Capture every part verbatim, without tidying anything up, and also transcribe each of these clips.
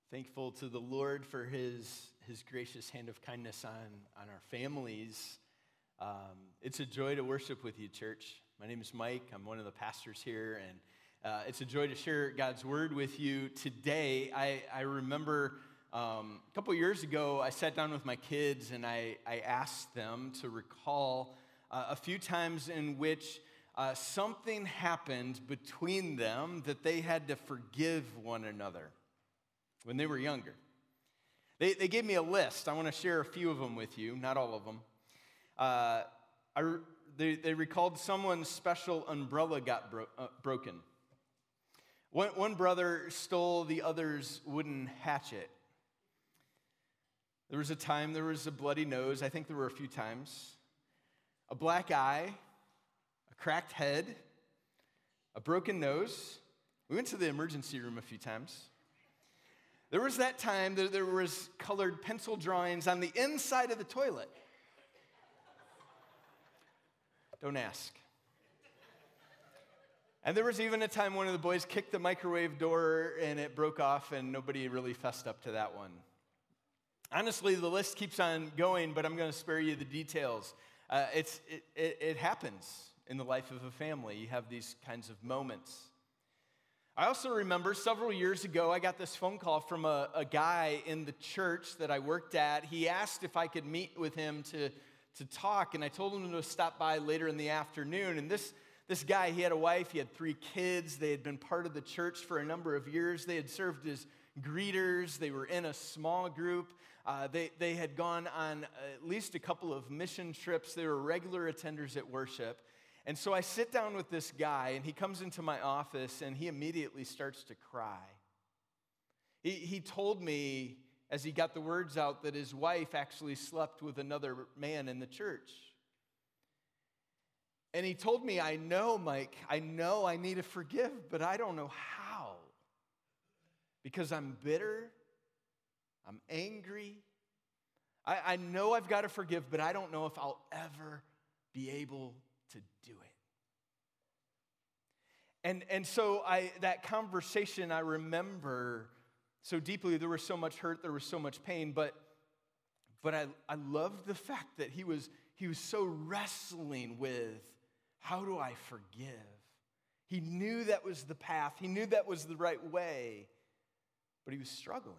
Thankful to the Lord for his his gracious hand of kindness on, on our families. Um, it's a joy to worship with you, church. My name is Mike. I'm one of the pastors here, and uh, it's a joy to share God's word with you today. I, I remember um, a couple years ago, I sat down with my kids, and I, I asked them to recall uh, a few times in which uh, something happened between them that they had to forgive one another when they were younger. They, they gave me a list. I want to share a few of them with you, not all of them. Uh, I, they, they recalled someone's special umbrella got bro- uh, broken. One, one brother stole the other's wooden hatchet. There was a time there was a bloody nose. I think there were a few times. A black eye, a cracked head, a broken nose. We went to the emergency room a few times. There was that time that there was colored pencil drawings on the inside of the toilet. Don't ask. And there was even a time one of the boys kicked the microwave door and it broke off, and nobody really fessed up to that one. Honestly, the list keeps on going, but I'm going to spare you the details. Uh, it's it, it, it happens in the life of a family. You have these kinds of moments. I also remember several years ago, I got this phone call from a, a guy in the church that I worked at. He asked if I could meet with him to, to talk, and I told him to stop by later in the afternoon. And this, this guy, he had a wife, he had three kids. They had been part of the church for a number of years. They had served as greeters. They were in a small group. Uh, they, they had gone on at least a couple of mission trips. They were regular attenders at worship. And so I sit down with this guy, and he comes into my office, and he immediately starts to cry. He, he told me, as he got the words out, that his wife actually slept with another man in the church. And he told me, I know, Mike, I know I need to forgive, but I don't know how. Because I'm bitter, I'm angry. I, I know I've got to forgive, but I don't know if I'll ever be able to do it. And and so I that conversation I remember so deeply. There was so much hurt, there was so much pain, but but I, I loved the fact that he was he was so wrestling with, how do I forgive? He knew that was the path, he knew that was the right way, but he was struggling.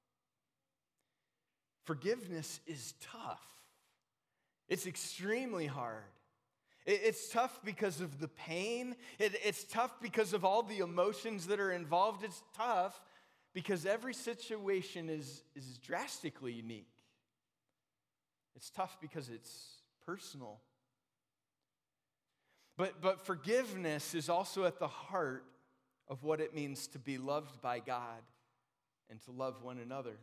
Forgiveness is tough. It's extremely hard. It's tough because of the pain. It's tough because of all the emotions that are involved. It's tough because every situation is, is drastically unique. It's tough because it's personal. But, but forgiveness is also at the heart of what it means to be loved by God and to love one another.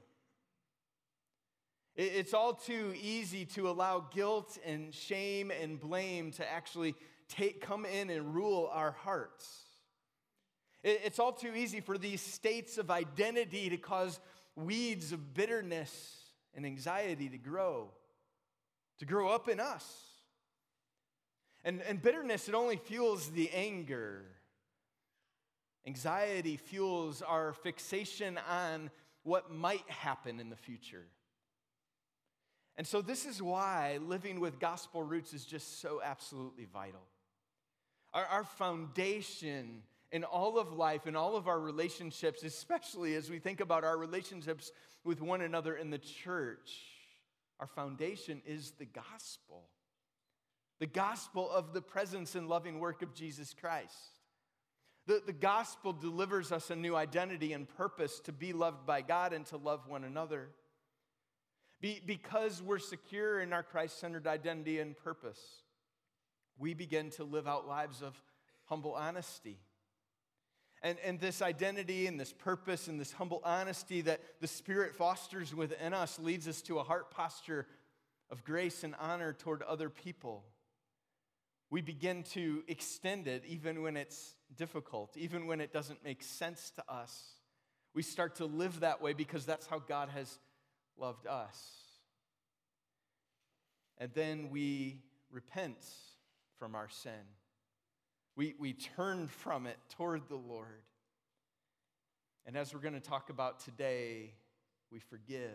It's all too easy to allow guilt and shame and blame to actually take, come in and rule our hearts. It's all too easy for these states of identity to cause weeds of bitterness and anxiety to grow, to grow up in us. And, and bitterness, it only fuels the anger. Anxiety fuels our fixation on what might happen in the future. And so this is why living with gospel roots is just so absolutely vital. Our, our foundation in all of life, in all of our relationships, especially as we think about our relationships with one another in the church, our foundation is the gospel. The gospel of the presence and loving work of Jesus Christ. The, the gospel delivers us a new identity and purpose to be loved by God and to love one another. Be, because we're secure in our Christ-centered identity and purpose, we begin to live out lives of humble honesty. And, and this identity and this purpose and this humble honesty that the Spirit fosters within us leads us to a heart posture of grace and honor toward other people. We begin to extend it even when it's difficult, even when it doesn't make sense to us. We start to live that way because that's how God has loved us. And then we repent from our sin. We, we turn from it toward the Lord. And as we're going to talk about today, we forgive.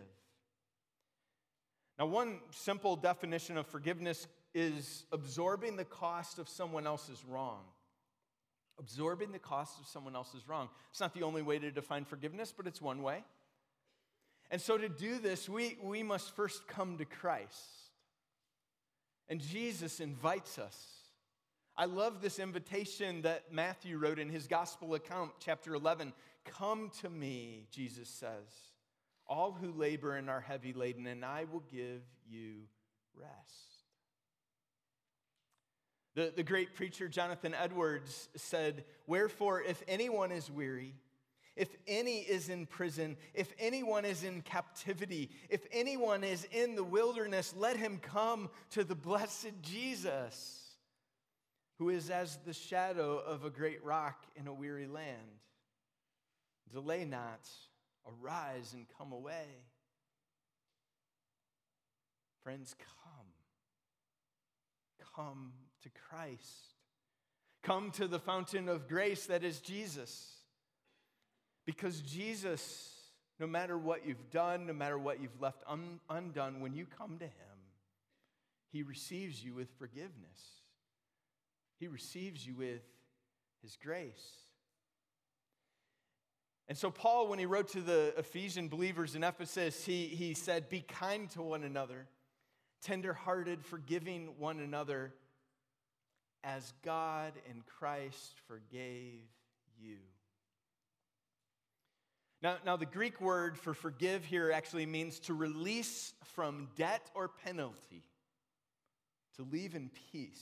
Now, one simple definition of forgiveness is absorbing the cost of someone else's wrong. Absorbing the cost of someone else's wrong. It's not the only way to define forgiveness, but it's one way. And so to do this, we, we must first come to Christ. And Jesus invites us. I love this invitation that Matthew wrote in his gospel account, chapter eleven. Come to me, Jesus says, all who labor and are heavy laden, and I will give you rest. The, the great preacher Jonathan Edwards said, wherefore, if anyone is weary, if any is in prison, if anyone is in captivity, if anyone is in the wilderness, let him come to the blessed Jesus, who is as the shadow of a great rock in a weary land. Delay not, arise and come away. Friends, come. Come to Christ. Come to the fountain of grace that is Jesus. Because Jesus, no matter what you've done, no matter what you've left un- undone, when you come to him, he receives you with forgiveness. He receives you with his grace. And so Paul, when he wrote to the Ephesian believers in Ephesus, he, he said, be kind to one another, tender-hearted, forgiving one another, as God in Christ forgave you. Now, now, the Greek word for forgive here actually means to release from debt or penalty, to leave in peace.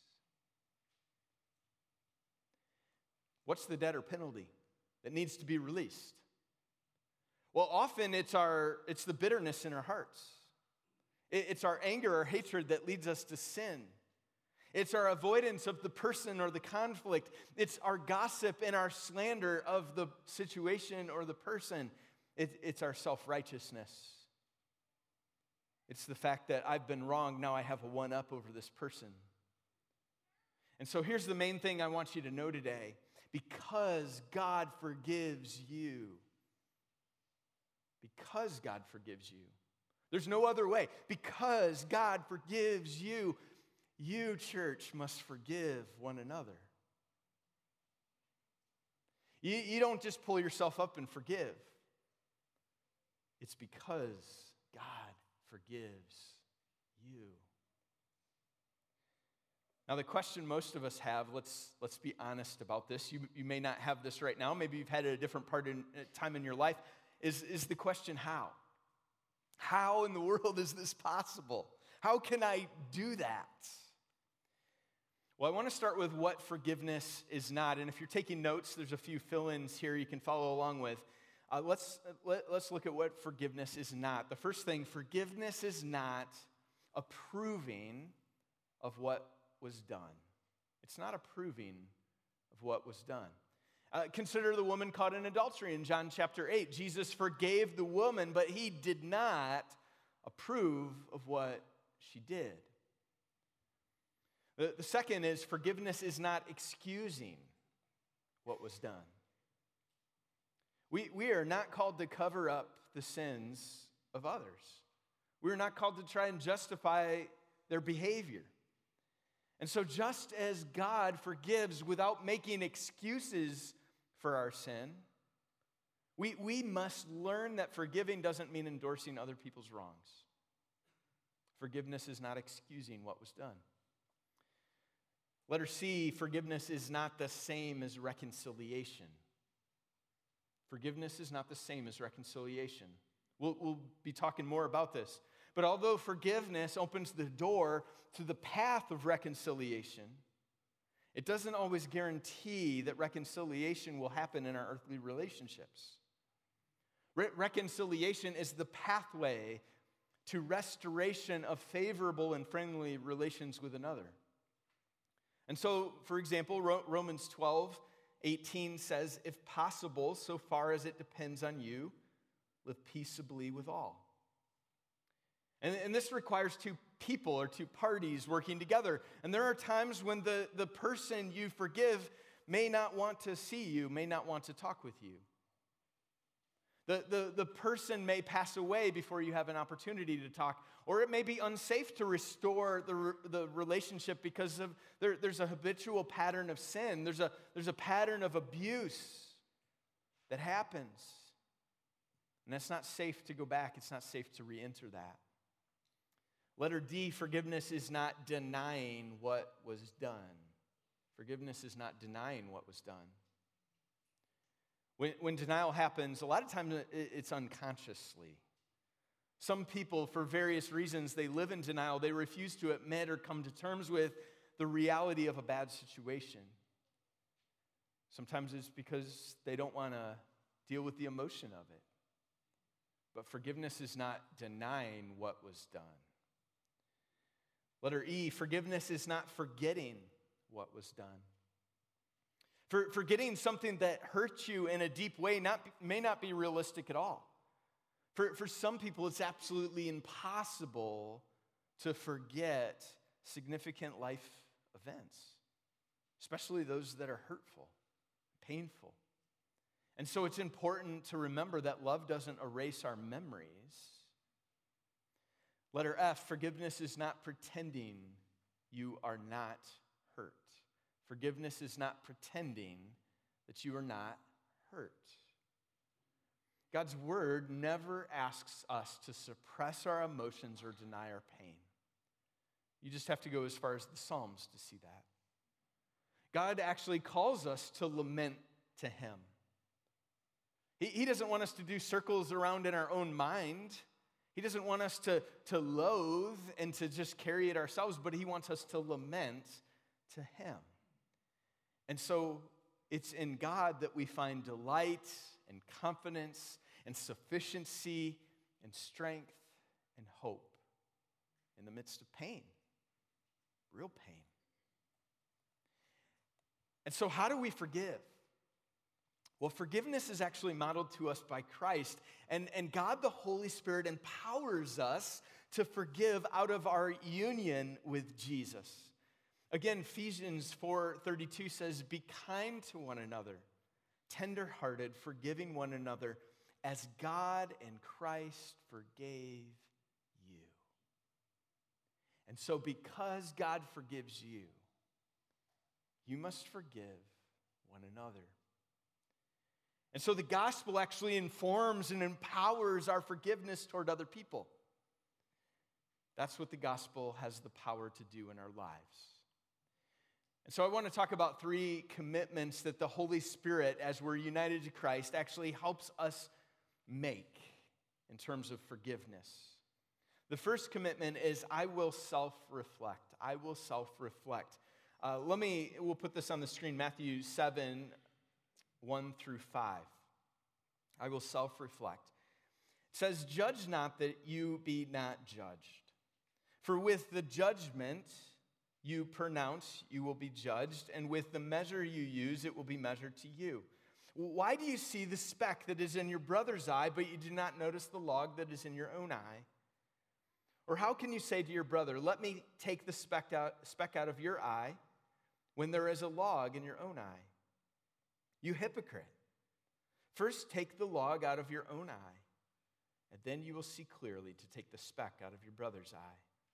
What's the debt or penalty that needs to be released? Well, often it's our it's the bitterness in our hearts. It's our anger or hatred that leads us to sin. It's our avoidance of the person or the conflict. It's our gossip and our slander of the situation or the person. It, it's our self-righteousness. It's the fact that I've been wrong, now I have a one-up over this person. And so here's the main thing I want you to know today. Because God forgives you. Because God forgives you. There's no other way. Because God forgives you, you, church, must forgive one another. You, you don't just pull yourself up and forgive. It's because God forgives you. Now, the question most of us have, let's, let's be honest about this. You, you may not have this right now. Maybe you've had it at a different part in time in your life, is, is the question, how? How in the world is this possible? How can I do that? Well, I want to start with what forgiveness is not. And if you're taking notes, there's a few fill-ins here you can follow along with. Uh, let's, let, let's look at what forgiveness is not. The first thing, forgiveness is not approving of what was done. It's not approving of what was done. Uh, consider the woman caught in adultery in John chapter eight. Jesus forgave the woman, but he did not approve of what she did. The, the second is forgiveness is not excusing what was done. We, we are not called to cover up the sins of others. We are not called to try and justify their behavior. And so just as God forgives without making excuses for our sin, we, we must learn that forgiving doesn't mean endorsing other people's wrongs. Forgiveness is not excusing what was done. Letter C, forgiveness is not the same as reconciliation. Forgiveness is not the same as reconciliation. We'll, we'll be talking more about this. But although forgiveness opens the door to the path of reconciliation, it doesn't always guarantee that reconciliation will happen in our earthly relationships. Re- reconciliation is the pathway to restoration of favorable and friendly relations with another. And so, for example, Romans twelve eighteen says, if possible, so far as it depends on you, live peaceably with all. And, and this requires two people or two parties working together. And there are times when the, the person you forgive may not want to see you, may not want to talk with you. The, the, the person may pass away before you have an opportunity to talk, or it may be unsafe to restore the, the relationship because of there, there's a habitual pattern of sin. There's a, there's a pattern of abuse that happens. And it's not safe to go back. It's not safe to re-enter that. Letter D, forgiveness is not denying what was done. Forgiveness is not denying what was done. When, when denial happens, a lot of times it's unconsciously. Some people, for various reasons, they live in denial. They refuse to admit or come to terms with the reality of a bad situation. Sometimes it's because they don't want to deal with the emotion of it. But forgiveness is not denying what was done. Letter E, forgiveness is not forgetting what was done. For, forgetting something that hurts you in a deep way not, may not be realistic at all. For, for some people, it's absolutely impossible to forget significant life events, especially those that are hurtful, painful. And so it's important to remember that love doesn't erase our memories. Letter F, forgiveness is not pretending you are not hurt. Forgiveness is not pretending that you are not hurt. God's word never asks us to suppress our emotions or deny our pain. You just have to go as far as the Psalms to see that. God actually calls us to lament to him. He, he doesn't want us to do circles around in our own mind. He doesn't want us to, to loathe and to just carry it ourselves, but he wants us to lament to him. And so it's in God that we find delight and confidence and sufficiency and strength and hope in the midst of pain, real pain. And so how do we forgive? Well, forgiveness is actually modeled to us by Christ, and, and God the Holy Spirit empowers us to forgive out of our union with Jesus. Again, Ephesians four thirty-two says, be kind to one another, tender-hearted, forgiving one another, as God and Christ forgave you. And so because God forgives you, you must forgive one another. And so the gospel actually informs and empowers our forgiveness toward other people. That's what the gospel has the power to do in our lives. And so I want to talk about three commitments that the Holy Spirit, as we're united to Christ, actually helps us make in terms of forgiveness. The first commitment is, I will self-reflect. I will self-reflect. Uh, let me, we'll put this on the screen, Matthew seven, one through five. I will self-reflect. It says, judge not that you be not judged. For with the judgment you pronounce, you will be judged, and with the measure you use, it will be measured to you. Why do you see the speck that is in your brother's eye, but you do not notice the log that is in your own eye? Or how can you say to your brother, let me take the speck out, speck out of your eye, when there is a log in your own eye? You hypocrite. First take the log out of your own eye, and then you will see clearly to take the speck out of your brother's eye.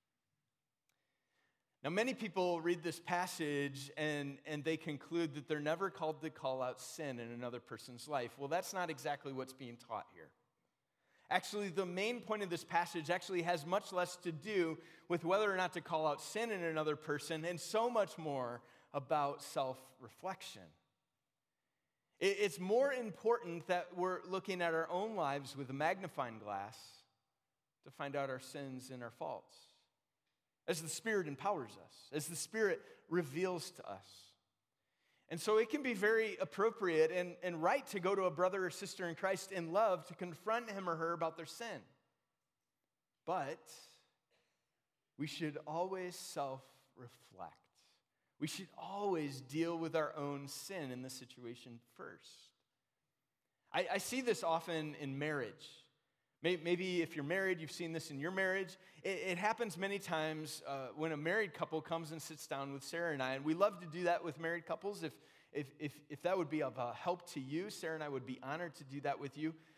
Now, many people read this passage and, and they conclude that they're never called to call out sin in another person's life. Well, that's not exactly what's being taught here. Actually, the main point of this passage actually has much less to do with whether or not to call out sin in another person, and so much more about self-reflection. It's more important that we're looking at our own lives with a magnifying glass to find out our sins and our faults, as the Spirit empowers us, as the Spirit reveals to us. And so it can be very appropriate and, and right to go to a brother or sister in Christ in love to confront him or her about their sin. But we should always self-reflect. We should always deal with our own sin in the situation first. I, I see this often in marriage. Maybe if you're married, you've seen this in your marriage. It, it happens many times uh, when a married couple comes and sits down with Sarah and I, and we love to do that with married couples. If, if, if, if that would be of uh, help to you, Sarah and I would be honored to do that with you.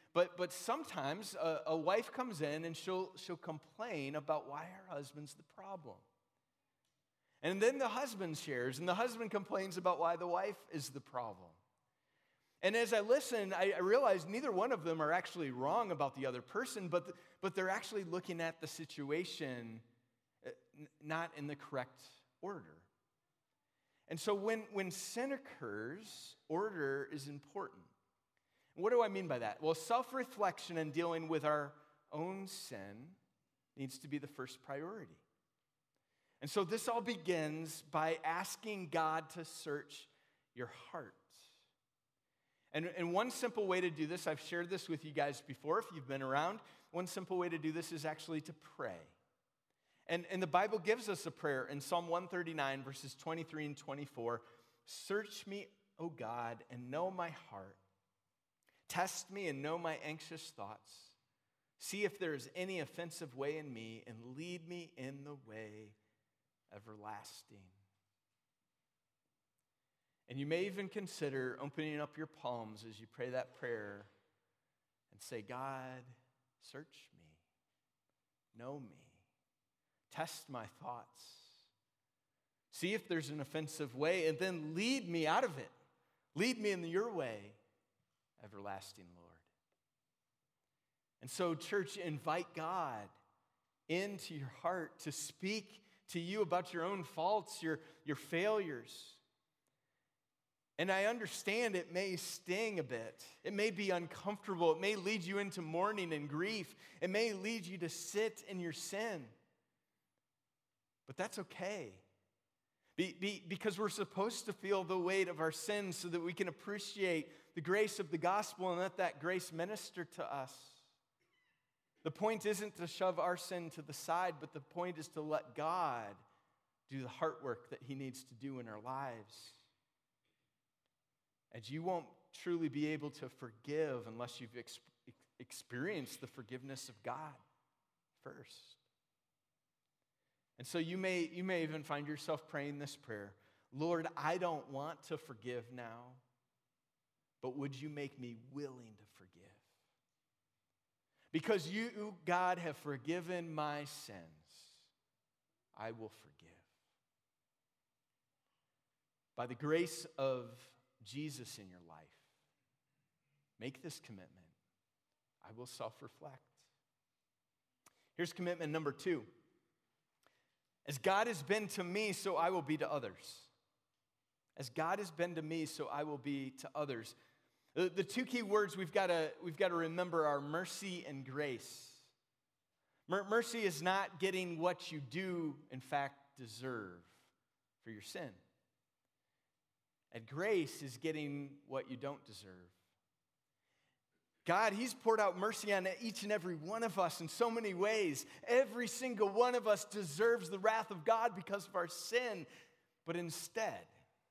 But, but sometimes a, a wife comes in and she'll, she'll complain about why her husband's the problem. And then the husband shares, and the husband complains about why the wife is the problem. And as I listen, I, I realize neither one of them are actually wrong about the other person, but, the, but they're actually looking at the situation uh, n- not in the correct order. And so when, when sin occurs, order is important. What do I mean by that? Well, self-reflection and dealing with our own sin needs to be the first priority. And so this all begins by asking God to search your heart. And, and one simple way to do this, I've shared this with you guys before if you've been around, one simple way to do this is actually to pray. And, and the Bible gives us a prayer in Psalm one thirty-nine, verses twenty-three and twenty-four. Search me, O God, and know my heart. Test me and know my anxious thoughts. See if there is any offensive way in me, and lead me in the way everlasting. And you may even consider opening up your palms as you pray that prayer and say, God, search me, know me, test my thoughts, see if there's an offensive way, and then lead me out of it. Lead me in your way, everlasting Lord. And so, church, invite God into your heart to speak to you about your own faults, your, your failures. And I understand it may sting a bit. It may be uncomfortable. It may lead you into mourning and grief. It may lead you to sit in your sin. But that's okay. Be, be, because we're supposed to feel the weight of our sins so that we can appreciate the grace of the gospel and let that grace minister to us. The point isn't to shove our sin to the side, but the point is to let God do the heart work that he needs to do in our lives. And you won't truly be able to forgive unless you've ex- experienced the forgiveness of God first. And so you may, you may even find yourself praying this prayer. Lord, I don't want to forgive now, but would you make me willing to forgive? Because you, God, have forgiven my sins, I will forgive. By the grace of Jesus in your life, make this commitment. I will self-reflect. Here's commitment number two. As God has been to me, so I will be to others. As God has been to me, so I will be to others. The, the two key words we've got to we've got to remember are mercy and grace. Mer- mercy is not getting what you do, in fact, deserve for your sin. And grace is getting what you don't deserve. God, he's poured out mercy on each and every one of us in so many ways. Every single one of us deserves the wrath of God because of our sin. But instead,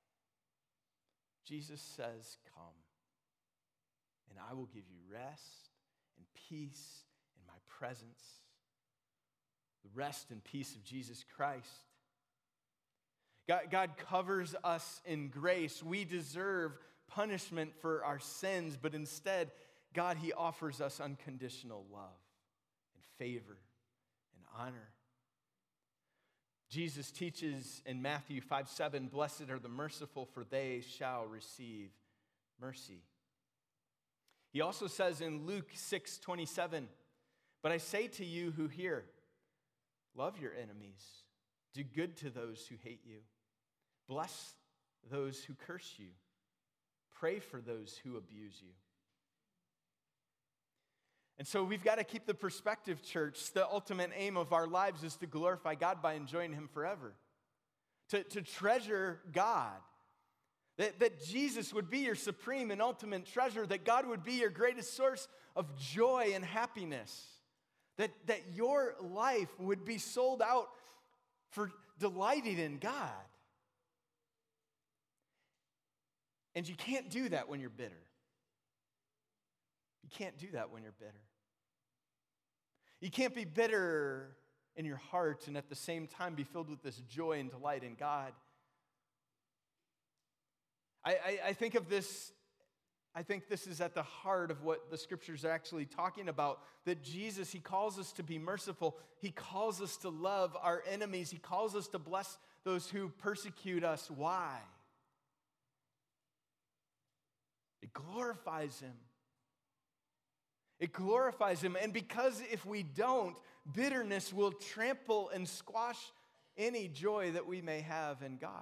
Jesus says, come, and I will give you rest and peace in my presence. The rest and peace of Jesus Christ. God, God covers us in grace. We deserve punishment for our sins, but instead, God, he offers us unconditional love and favor and honor. Jesus teaches in Matthew five seven, blessed are the merciful, for they shall receive mercy. He also says in Luke six twenty-seven, but I say to you who hear, love your enemies, do good to those who hate you, bless those who curse you, pray for those who abuse you. And so we've got to keep the perspective, church. The ultimate aim of our lives is to glorify God by enjoying him forever. To, to treasure God. That, that Jesus would be your supreme and ultimate treasure. That God would be your greatest source of joy and happiness. That, that your life would be sold out for delighting in God. And you can't do that when you're bitter. You can't do that when you're bitter. You can't be bitter in your heart and at the same time be filled with this joy and delight in God. I, I, I think of this I think this is at the heart of what the scriptures are actually talking about, that Jesus, he calls us to be merciful. He calls us to love our enemies. He calls us to bless those who persecute us. Why? It glorifies him. It glorifies him. And because if we don't, bitterness will trample and squash any joy that we may have in God.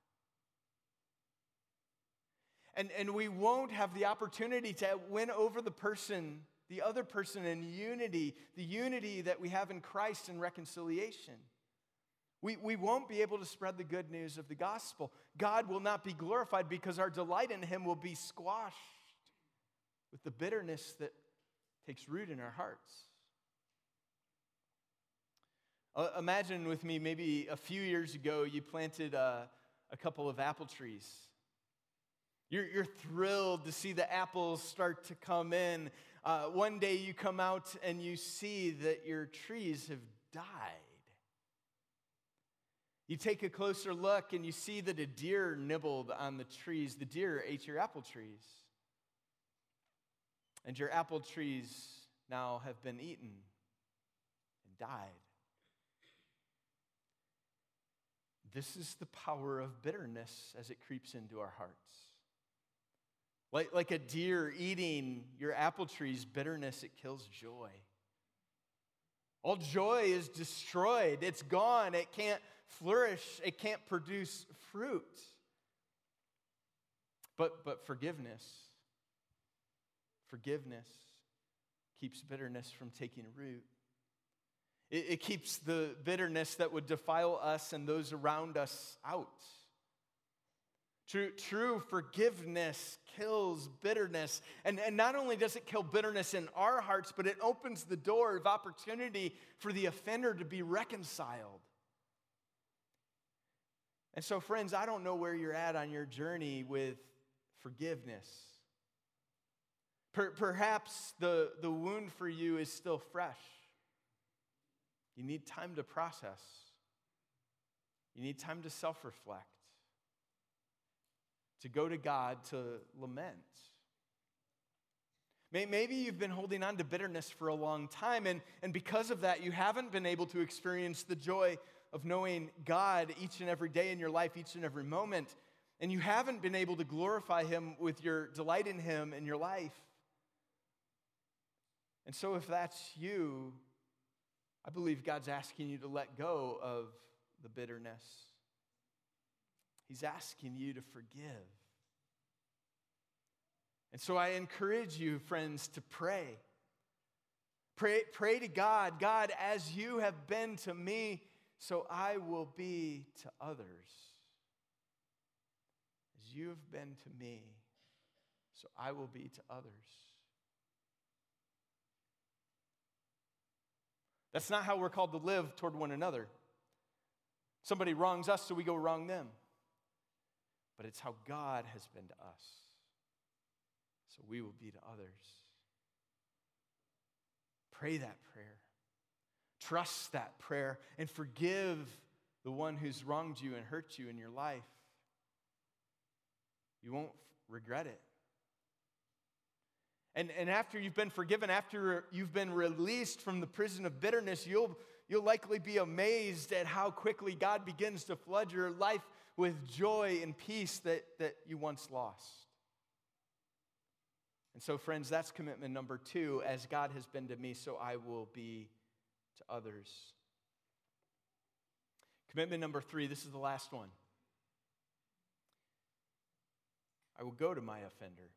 And, and we won't have the opportunity to win over the person, the other person in unity, the unity that we have in Christ and reconciliation. We, we won't be able to spread the good news of the gospel. God will not be glorified because our delight in him will be squashed with the bitterness that takes root in our hearts. Uh, imagine with me, maybe a few years ago, you planted a, a couple of apple trees. You're, you're thrilled to see the apples start to come in. Uh, one day you come out and you see that your trees have died. You take a closer look and you see that a deer nibbled on the trees. The deer ate your apple trees. And your apple trees now have been eaten and died. This is the power of bitterness as it creeps into our hearts. Like, like a deer eating your apple trees, bitterness, it kills joy. All joy is destroyed. It's gone. It can't flourish. It can't produce fruit. But, but forgiveness, forgiveness keeps bitterness from taking root. It, it keeps the bitterness that would defile us and those around us out. True, true forgiveness kills bitterness. And, and not only does it kill bitterness in our hearts, but it opens the door of opportunity for the offender to be reconciled. And so, friends, I don't know where you're at on your journey with forgiveness. Per, perhaps the, the wound for you is still fresh. You need time to process. You need time to self-reflect. To go to God to lament. Maybe you've been holding on to bitterness for a long time, and, and because of that, you haven't been able to experience the joy of knowing God each and every day in your life, each and every moment, and you haven't been able to glorify him with your delight in him in your life. And so if that's you, I believe God's asking you to let go of the bitterness. He's asking you to forgive. And so I encourage you, friends, to pray. Pray, pray to God. God, as you have been to me, so I will be to others. As you have been to me, so I will be to others. That's not how we're called to live toward one another. Somebody wrongs us, so we go wrong them. But it's how God has been to us. So we will be to others. Pray that prayer. Trust that prayer and forgive the one who's wronged you and hurt you in your life. You won't regret it. And, and after you've been forgiven, after you've been released from the prison of bitterness, you'll, you'll likely be amazed at how quickly God begins to flood your life with joy and peace that, that you once lost. And so, friends, that's commitment number two. As God has been to me, so I will be to others. Commitment number three, this is the last one. I will go to my offender.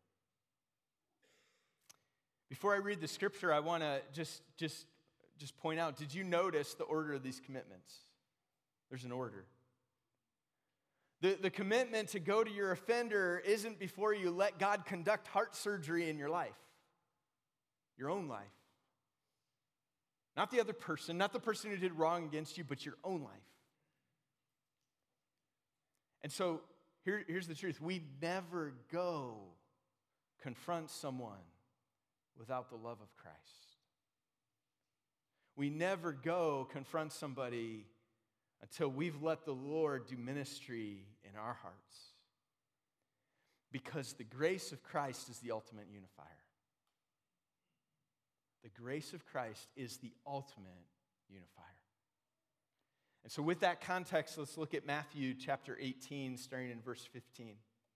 Before I read the scripture, I want to just, just, just point out, did you notice the order of these commitments? There's an order. The, the commitment to go to your offender isn't before you let God conduct heart surgery in your life, your own life. Not the other person, not the person who did wrong against you, but your own life. And so here, here's the truth. We never go confront someone without the love of Christ. We never go confront somebody until we've let the Lord do ministry in our hearts. Because the grace of Christ is the ultimate unifier. The grace of Christ is the ultimate unifier. And so with that context, let's look at Matthew chapter eighteen, starting in verse fifteen.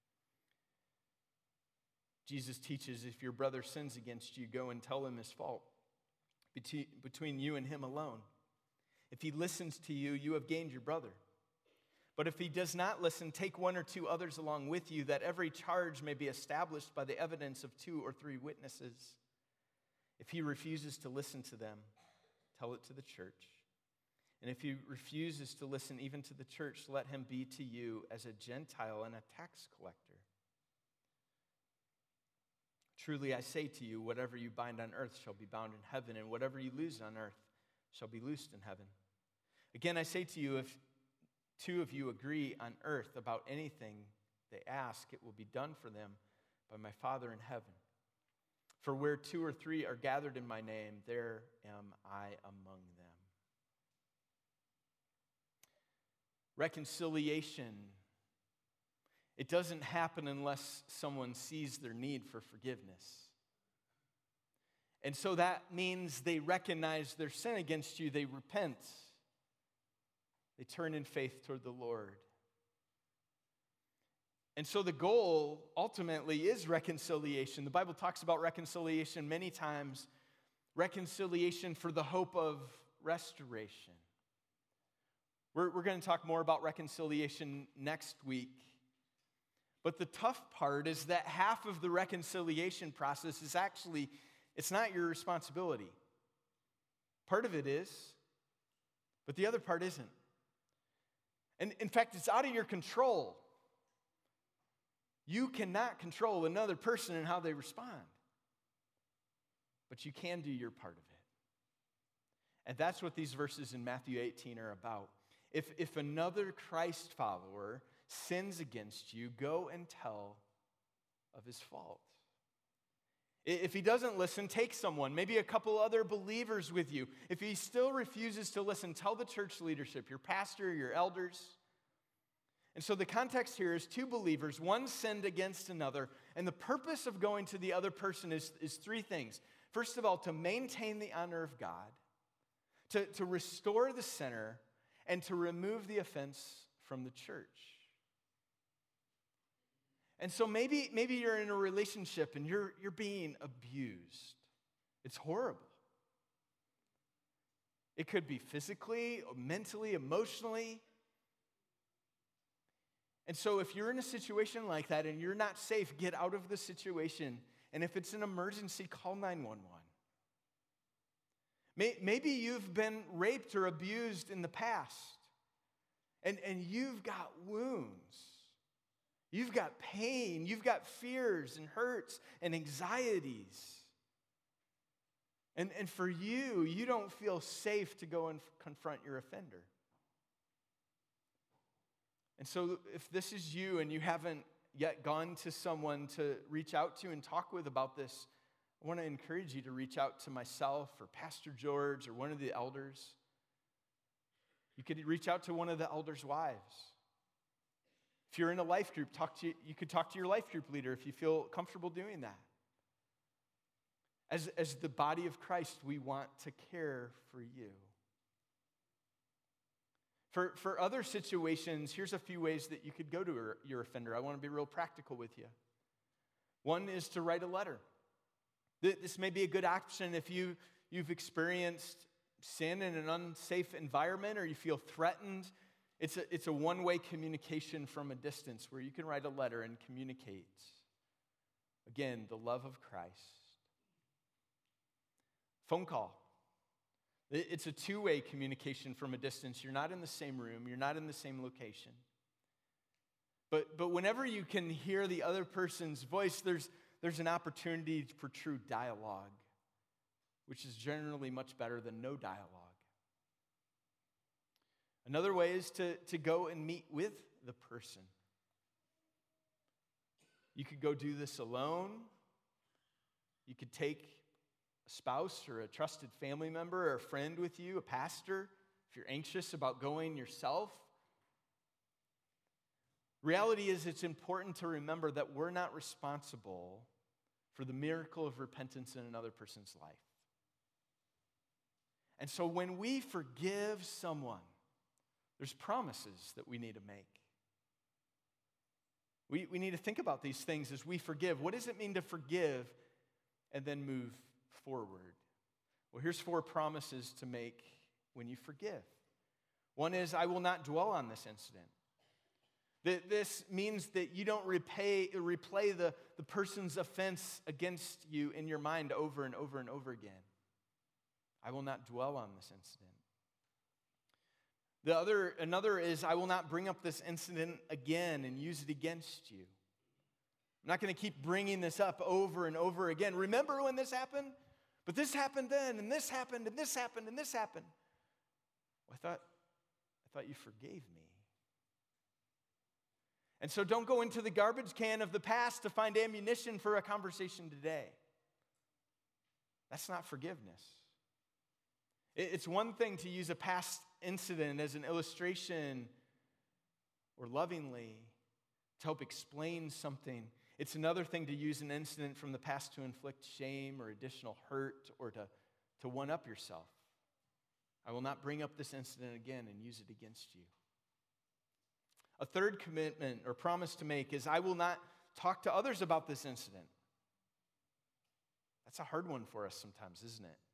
Jesus teaches, if your brother sins against you, go and tell him his fault between you and him alone. If he listens to you, you have gained your brother. But if he does not listen, take one or two others along with you, that every charge may be established by the evidence of two or three witnesses. If he refuses to listen to them, tell it to the church. And if he refuses to listen even to the church, let him be to you as a Gentile and a tax collector. Truly I say to you, whatever you bind on earth shall be bound in heaven, and whatever you loose on earth shall be loosed in heaven. Again, I say to you, if two of you agree on earth about anything they ask, it will be done for them by my Father in heaven. For where two or three are gathered in my name, there am I among them. Reconciliation. It doesn't happen unless someone sees their need for forgiveness. And so that means they recognize their sin against you, they repent. They turn in faith toward the Lord. And so the goal ultimately is reconciliation. The Bible talks about reconciliation many times. Reconciliation for the hope of restoration. We're, we're going to talk more about reconciliation next week. But the tough part is that half of the reconciliation process is actually, it's not your responsibility. Part of it is, but the other part isn't. And in fact, it's out of your control. You cannot control another person and how they respond. But you can do your part of it. And that's what these verses in Matthew eighteen are about. If, if another Christ follower sins against you, go and tell of his fault. If he doesn't listen, take someone, maybe a couple other believers with you. If he still refuses to listen, tell the church leadership, your pastor, your elders. And so the context here is two believers, one sinned against another, and the purpose of going to the other person is, is three things. First of all, to maintain the honor of God, to, to restore the sinner, and to remove the offense from the church. And so maybe, maybe you're in a relationship and you're, you're being abused. It's horrible. It could be physically, mentally, emotionally. And so if you're in a situation like that and you're not safe, get out of the situation. And if it's an emergency, call nine one one. Maybe you've been raped or abused in the past, and, and you've got wounds. You've got pain. You've got fears and hurts and anxieties. And, and for you, you don't feel safe to go and confront your offender. And so if this is you and you haven't yet gone to someone to reach out to and talk with about this, I want to encourage you to reach out to myself or Pastor George or one of the elders. You could reach out to one of the elders' wives. If you're in a life group, talk to you could talk to your life group leader if you feel comfortable doing that. As, as the body of Christ, we want to care for you. For, for other situations, here's a few ways that you could go to your offender. I want to be real practical with you. One is to write a letter. This may be a good option if you, you've experienced sin in an unsafe environment or you feel threatened. It's a, it's a one-way communication from a distance where you can write a letter and communicate, again, the love of Christ. Phone call. It's a two-way communication from a distance. You're not in the same room. You're not in the same location. But, but whenever you can hear the other person's voice, there's, there's an opportunity for true dialogue, which is generally much better than no dialogue. Another way is to, to go and meet with the person. You could go do this alone. You could take a spouse or a trusted family member or a friend with you, a pastor, if you're anxious about going yourself. Reality is, it's important to remember that we're not responsible for the miracle of repentance in another person's life. And so when we forgive someone, there's promises that we need to make. We, we need to think about these things as we forgive. What does it mean to forgive and then move forward? Well, here's four promises to make when you forgive. One is, I will not dwell on this incident. This means that you don't repay, replay the, the person's offense against you in your mind over and over and over again. I will not dwell on this incident. The other, another is, I will not bring up this incident again and use it against you. I'm not going to keep bringing this up over and over again. Remember when this happened? But this happened then, and this happened, and this happened, and this happened. Well, I thought, I thought you forgave me. And so don't go into the garbage can of the past to find ammunition for a conversation today. That's not forgiveness. It's one thing to use a past incident as an illustration or lovingly to help explain something. It's another thing to use an incident from the past to inflict shame or additional hurt or to, to one-up yourself. I will not bring up this incident again and use it against you. A third commitment or promise to make is, I will not talk to others about this incident. That's a hard one for us sometimes, isn't it?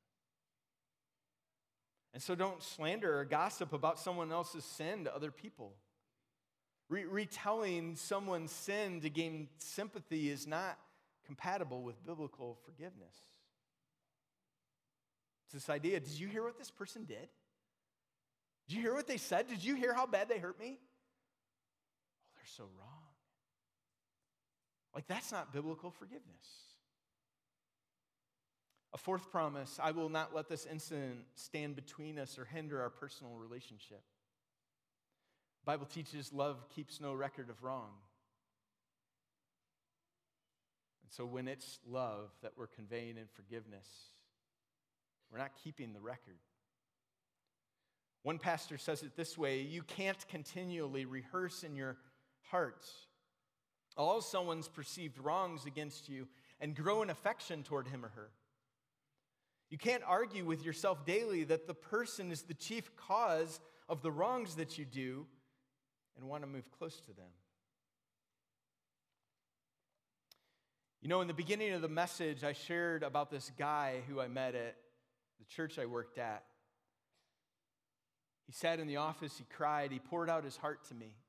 And so don't slander or gossip about someone else's sin to other people. Re- retelling someone's sin to gain sympathy is not compatible with biblical forgiveness. It's this idea, did you hear what this person did? Did you hear what they said? Did you hear how bad they hurt me? Oh, they're so wrong. Like, that's not biblical forgiveness. A fourth promise, I will not let this incident stand between us or hinder our personal relationship. The Bible teaches love keeps no record of wrong. And so when it's love that we're conveying in forgiveness, we're not keeping the record. One pastor says it this way, you can't continually rehearse in your heart all someone's perceived wrongs against you and grow in affection toward him or her. You can't argue with yourself daily that the person is the chief cause of the wrongs that you do and want to move close to them. You know, in the beginning of the message, I shared about this guy who I met at the church I worked at. He sat in the office, he cried, he poured out his heart to me.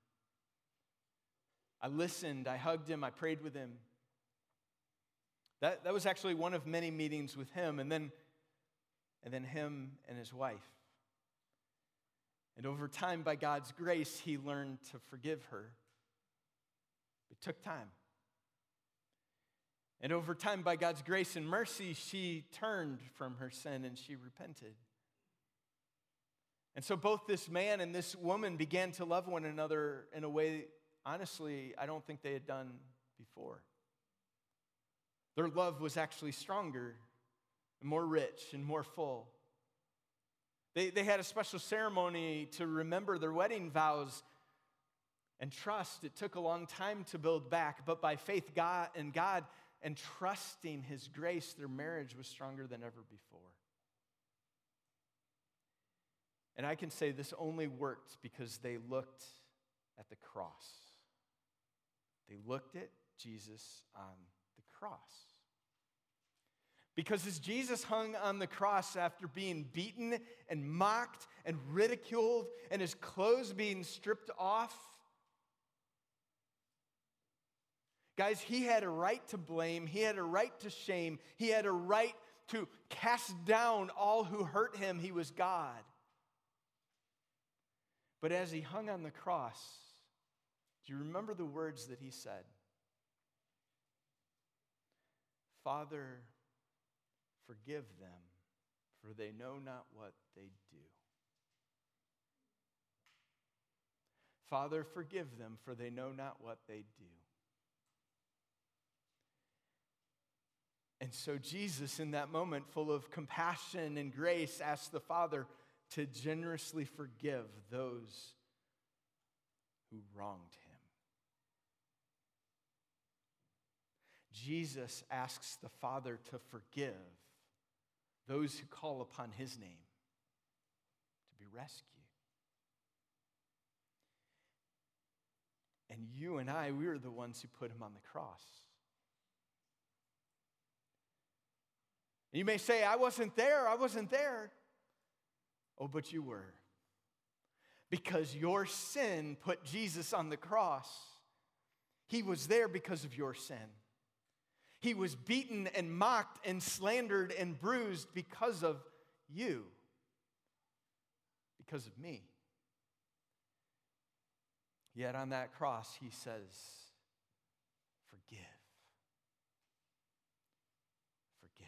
I listened, I hugged him, I prayed with him. That, that was actually one of many meetings with him, and then, and then him and his wife. And over time, by God's grace, he learned to forgive her. It took time. And over time, by God's grace and mercy, she turned from her sin and she repented. And so both this man and this woman began to love one another in a way, honestly, I don't think they had done before. Their love was actually stronger and more rich and more full. They, they had a special ceremony to remember their wedding vows and trust. It took a long time to build back, but by faith God and God and trusting His grace, their marriage was stronger than ever before. And I can say this only worked because they looked at the cross. They looked at Jesus on the cross. Because as Jesus hung on the cross after being beaten and mocked and ridiculed and his clothes being stripped off, guys, he had a right to blame. He had a right to shame. He had a right to cast down all who hurt him. He was God. But as he hung on the cross, do you remember the words that he said? Father, forgive them, for they know not what they do. Father, forgive them, for they know not what they do. And so Jesus, in that moment, full of compassion and grace, asked the Father to generously forgive those who wronged him. Jesus asks the Father to forgive those who call upon his name to be rescued. And you and I, we are the ones who put him on the cross. You may say, I wasn't there, I wasn't there. Oh, but you were. Because your sin put Jesus on the cross. He was there because of your sin. He was beaten and mocked and slandered and bruised because of you. Because of me. Yet on that cross, he says, forgive. Forgive.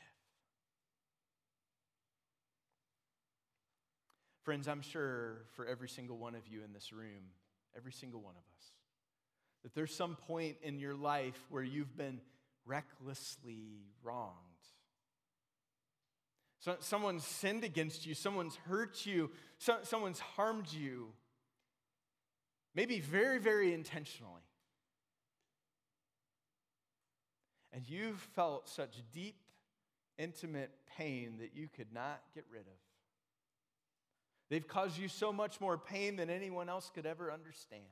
Friends, I'm sure for every single one of you in this room, every single one of us, that there's some point in your life where you've been recklessly wronged. So, someone's sinned against you, someone's hurt you, so, someone's harmed you. Maybe very, very intentionally. And you've felt such deep, intimate pain that you could not get rid of. They've caused you so much more pain than anyone else could ever understand.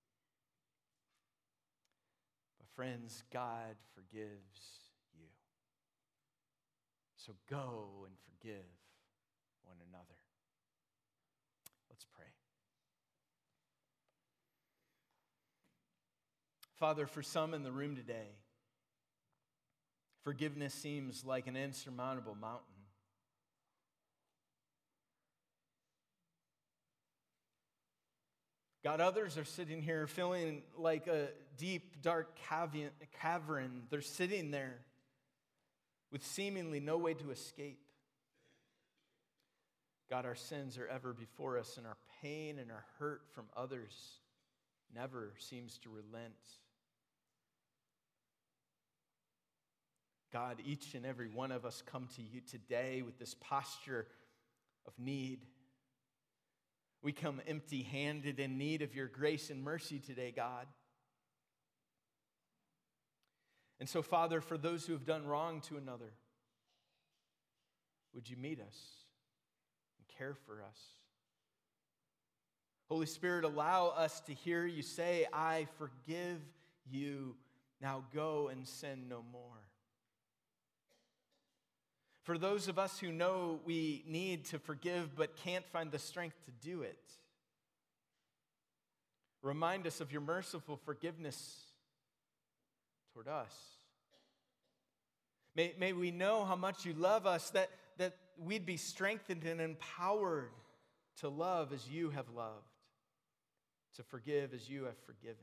But friends, God forgives you. So go and forgive one another. Let's pray. Father, for some in the room today, forgiveness seems like an insurmountable mountain. God, others are sitting here feeling like a deep, dark cavern. They're sitting there with seemingly no way to escape. God, our sins are ever before us, and our pain and our hurt from others never seems to relent. God, each and every one of us come to you today with this posture of need. We come empty-handed in need of your grace and mercy today, God. And so, Father, for those who have done wrong to another, would you meet us and care for us? Holy Spirit, allow us to hear you say, I forgive you. Now go and sin no more. For those of us who know we need to forgive but can't find the strength to do it, remind us of your merciful forgiveness toward us. May, may we know how much you love us, that, that we'd be strengthened and empowered to love as you have loved, to forgive as you have forgiven.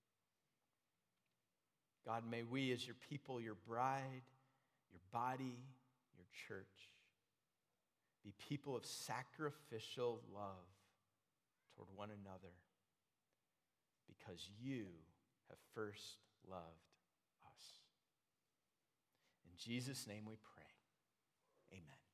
God, may we as your people, your bride, your body, your church, be people of sacrificial love toward one another because you have first loved us. In Jesus' name we pray. Amen.